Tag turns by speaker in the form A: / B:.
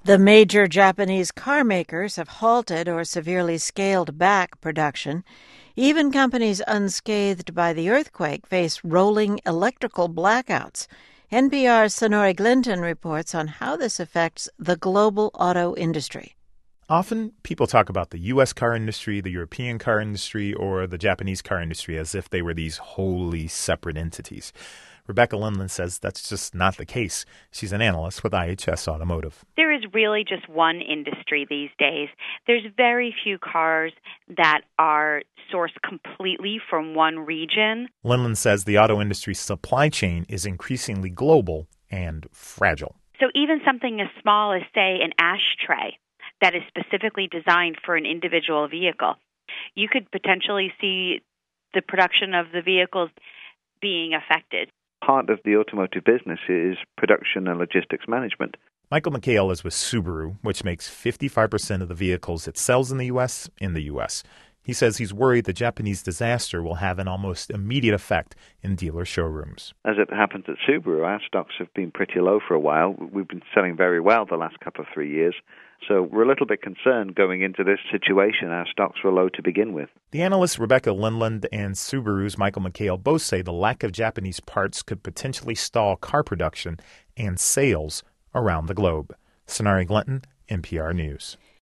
A: The major Japanese car makers have halted or severely scaled back production. Even companies unscathed by the earthquake face rolling electrical blackouts. NPR's Sonori Glinton reports on how this affects the global auto industry.
B: Often, people talk about the U.S. car industry, the European car industry, or the Japanese car industry as if they were these wholly separate entities. Rebecca Lindland says that's just not the case. She's an analyst with IHS Automotive.
C: There is really just one industry these days. There's very few cars that are sourced completely from one region.
B: Lindland says the auto industry's supply chain is increasingly global and fragile.
C: So even something as small as, say, an ashtray that is specifically designed for an individual vehicle, you could potentially see the production of the vehicles being affected.
D: Part of the automotive business is production and logistics management.
B: Michael McHale is with Subaru, which makes 55% of the vehicles it sells in the U.S. in the U.S. He says he's worried the Japanese disaster will have an almost immediate effect in dealer showrooms.
D: As it happens at Subaru, our stocks have been pretty low for a while. We've been selling very well the last couple of 3 years. So we're a little bit concerned going into this situation. Our stocks were low to begin with.
B: The analysts Rebecca Lindland and Subaru's Michael McHale both say the lack of Japanese parts could potentially stall car production and sales around the globe. Sonori Glinton, NPR News.